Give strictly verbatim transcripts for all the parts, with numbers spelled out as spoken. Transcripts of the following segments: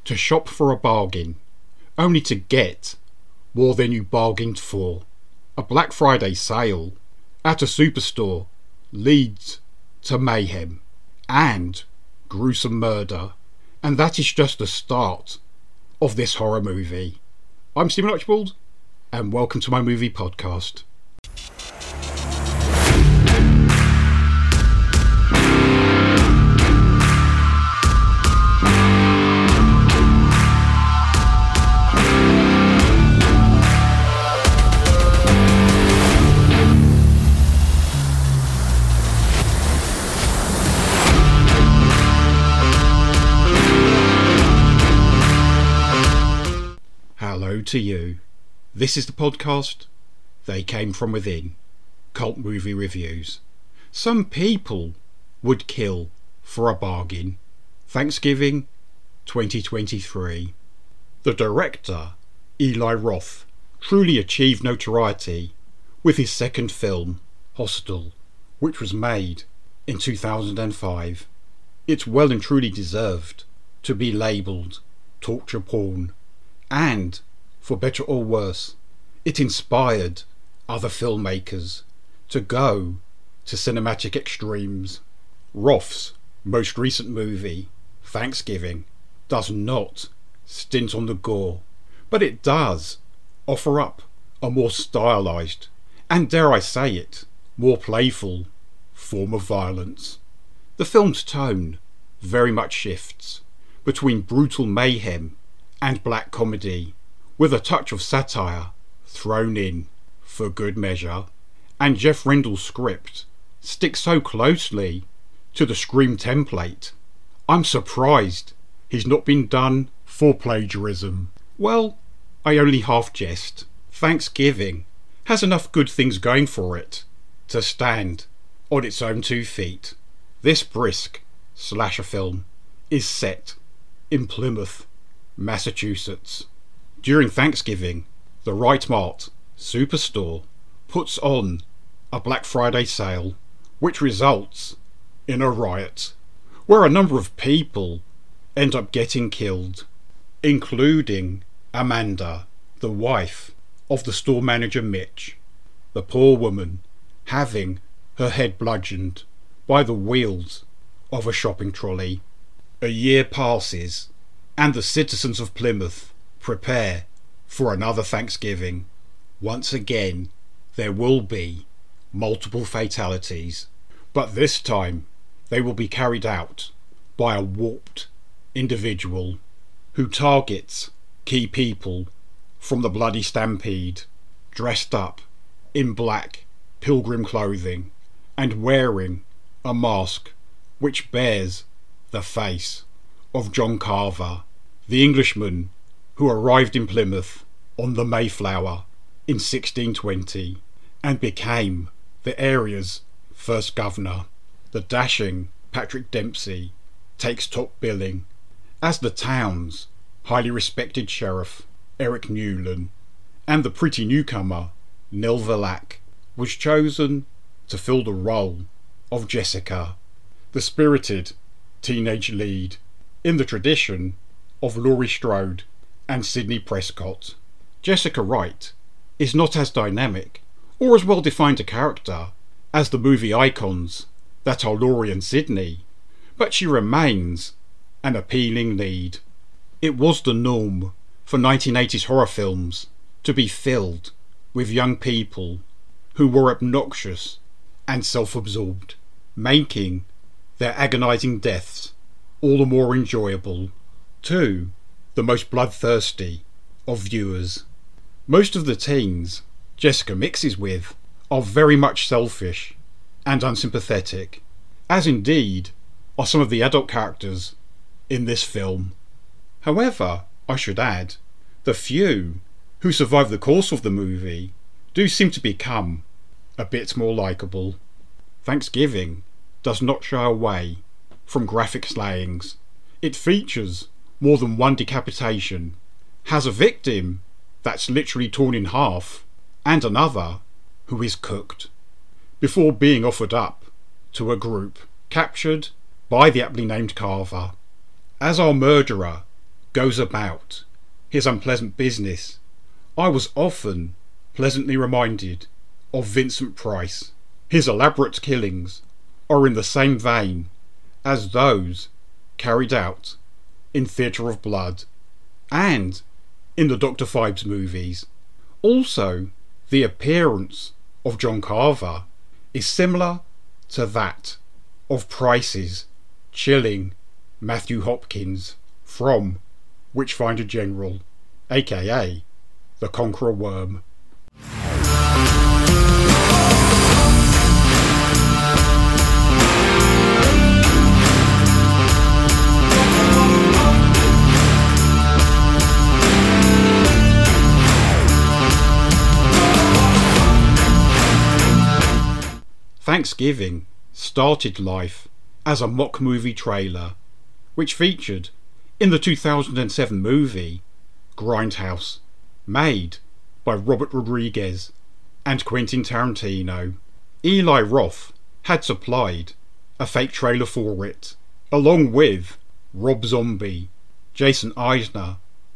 to shop for a bargain, only to get more than you bargained for. A Black Friday sale at a superstore leads to mayhem and gruesome murder, and that is just the start of this horror movie. I'm Stephen Archibald, and welcome to my movie podcast. Hello to you. This is the podcast They Came From Within, Cult Movie Reviews. Some people would kill for a bargain. Thanksgiving twenty twenty-three. The director, Eli Roth, truly achieved notoriety with his second film, Hostel, which was made in two thousand five. It's well and truly deserved to be labelled torture porn, and for better or worse, it inspired other filmmakers to go to cinematic extremes. Roth's most recent movie, Thanksgiving, does not stint on the gore, but it does offer up a more stylised, and dare I say it, more playful form of violence. The film's tone very much shifts between brutal mayhem and black comedy, with a touch of satire thrown in for good measure, and Jeff Rendell's script sticks so closely to the Scream template, I'm surprised he's not been done for plagiarism. Well, I only half jest. Thanksgiving has enough good things going for it to stand on its own two feet. This brisk slasher film is set in Plymouth, Massachusetts. During Thanksgiving, the Right Mart Superstore puts on a Black Friday sale, which results in a riot where a number of people end up getting killed, including Amanda, the wife of the store manager Mitch, the poor woman having her head bludgeoned by the wheels of a shopping trolley. A year passes, and the citizens of Plymouth prepare for another Thanksgiving. Once again, there will be multiple fatalities, but this time they will be carried out by a warped individual who targets key people from the bloody stampede, dressed up in black pilgrim clothing and wearing a mask which bears the face of John Carver, the Englishman who arrived in Plymouth on the Mayflower in sixteen twenty and became the area's first governor. The dashing Patrick Dempsey takes top billing as the town's highly respected sheriff, Eric Newland, and the pretty newcomer, Nell Verlaque, was chosen to fill the role of Jessica, the spirited teenage lead, in the tradition of Laurie Strode and Sidney Prescott. Jessica Wright is not as dynamic or as well defined a character as the movie icons that are Laurie and Sidney, but she remains an appealing lead. It was the norm for nineteen eighties horror films to be filled with young people who were obnoxious and self-absorbed, making their agonising deaths all the more enjoyable to the most bloodthirsty of viewers. Most of the teens Jessica mixes with are very much selfish and unsympathetic, as indeed are some of the adult characters in this film. However, I should add, the few who survive the course of the movie do seem to become a bit more likeable. Thanksgiving does not shy away from graphic slayings. It features more than one decapitation, has a victim that's literally torn in half, and another who is cooked, before being offered up to a group captured by the aptly named Carver. As our murderer goes about his unpleasant business, I was often pleasantly reminded of Vincent Price. His elaborate killings are in the same vein as those carried out in Theatre of Blood and in the Doctor Phibes movies. Also, the appearance of John Carver is similar to that of Price's chilling Matthew Hopkins from Witchfinder General, aka the Conqueror Worm. Thanksgiving started life as a mock movie trailer, which featured in the two thousand seven movie Grindhouse, made by Robert Rodriguez and Quentin Tarantino. Eli Roth had supplied a fake trailer for it, along with Rob Zombie, Jason Eisner,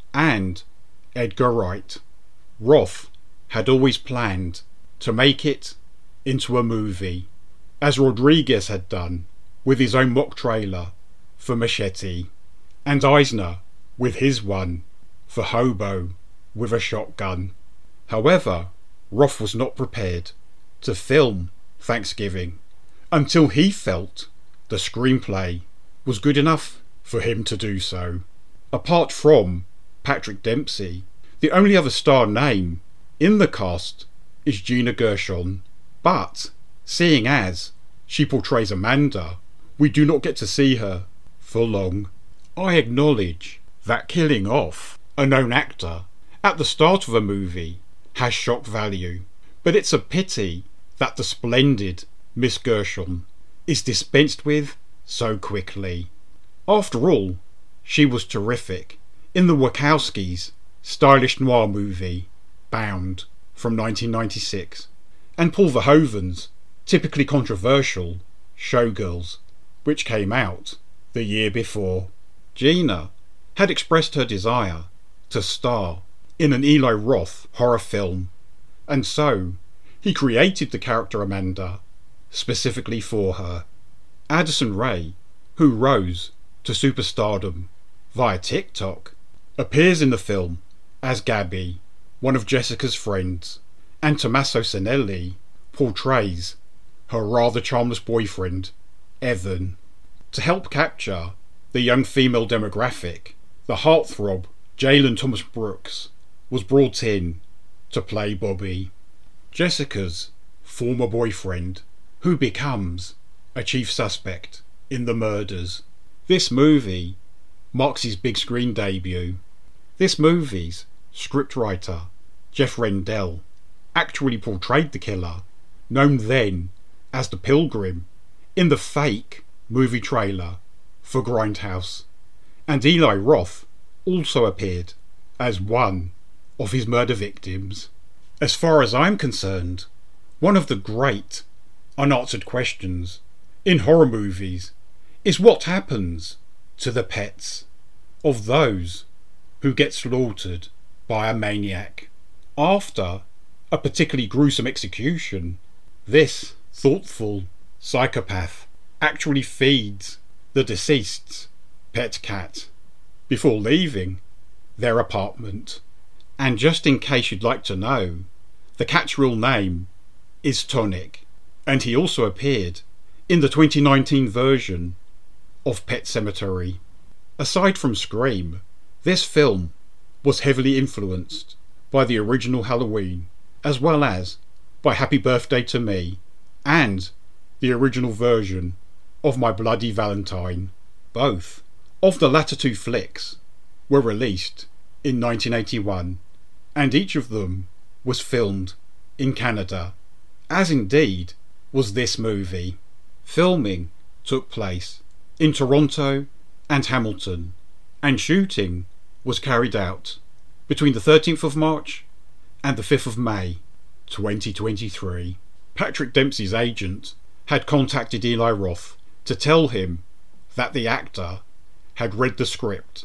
and Edgar Wright. Roth had always planned to make it into a movie, as Rodriguez had done with his own mock trailer for Machete, and Eisner with his one for Hobo with a Shotgun. However, Roth was not prepared to film Thanksgiving until he felt the screenplay was good enough for him to do so. Apart from Patrick Dempsey, the only other star name in the cast is Gina Gershon, but seeing as she portrays Amanda, we do not get to see her for long. I acknowledge that killing off a known actor at the start of a movie has shock value, but it's a pity that the splendid Miss Gershon is dispensed with so quickly. After all, she was terrific in the Wachowskis' stylish noir movie Bound from nineteen ninety-six, and Paul Verhoeven's typically controversial Showgirls, which came out the year before. Gina had expressed her desire to star in an Eli Roth horror film, and so he created the character Amanda specifically for her. Addison Rae, who rose to superstardom via TikTok, appears in the film as Gabby, one of Jessica's friends, and Tommaso Sanelli portrays her rather charmless boyfriend, Evan. To help capture the young female demographic, the heartthrob Jalen Thomas Brooks was brought in to play Bobby, Jessica's former boyfriend, who becomes a chief suspect in the murders. This movie marks his big screen debut. This movie's scriptwriter, Jeff Rendell, actually portrayed the killer, known then as the Pilgrim, in the fake movie trailer for Grindhouse, and Eli Roth also appeared as one of his murder victims. As far as I'm concerned, one of the great unanswered questions in horror movies is what happens to the pets of those who get slaughtered by a maniac. After a particularly gruesome execution, this thoughtful psychopath actually feeds the deceased's pet cat before leaving their apartment. And just in case you'd like to know, the cat's real name is Tonic, and he also appeared in the twenty nineteen version of Pet Sematary. Aside from Scream, this film was heavily influenced by the original Halloween, as well as by Happy Birthday to Me and the original version of My Bloody Valentine. Both of the latter two flicks were released in nineteen eighty-one, and each of them was filmed in Canada, as indeed was this movie. Filming took place in Toronto and Hamilton, and shooting was carried out between the thirteenth of March and the fifth of May twenty twenty-three. Patrick Dempsey's agent had contacted Eli Roth to tell him that the actor had read the script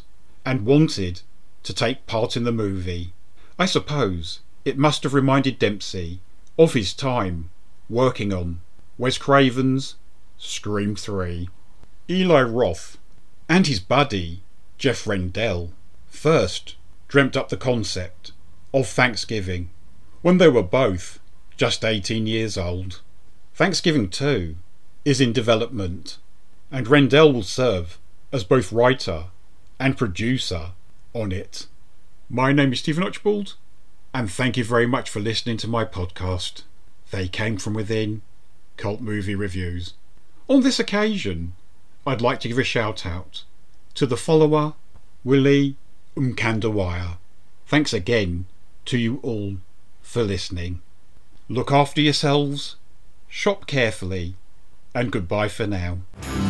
and wanted to take part in the movie. I suppose it must have reminded Dempsey of his time working on Wes Craven's Scream three. Eli Roth and his buddy Jeff Rendell first dreamt up the concept of Thanksgiving when they were both just eighteen years old. Thanksgiving two is in development, and Rendell will serve as both writer and producer on it. My name is Stephen Archibald, and thank you very much for listening to my podcast, They Came From Within, Cult Movie Reviews. On this occasion, I'd like to give a shout out to the follower, Willie Umkandawaya. Thanks again to you all for listening. Look after yourselves, shop carefully, and goodbye for now.